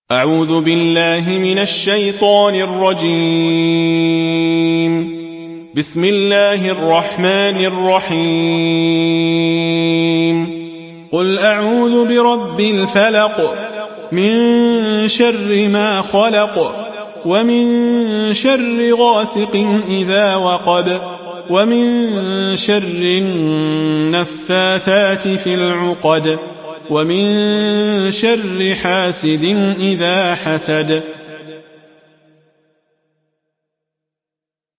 أعوذ بالله من الشيطان الرجيم. بسم الله الرحمن الرحيم. قل أعوذ برب الفلق من شر ما خلق ومن شر غاسق إذا وقب ومن شر النفاثات في العقد ومن شر حاسد إذا حسد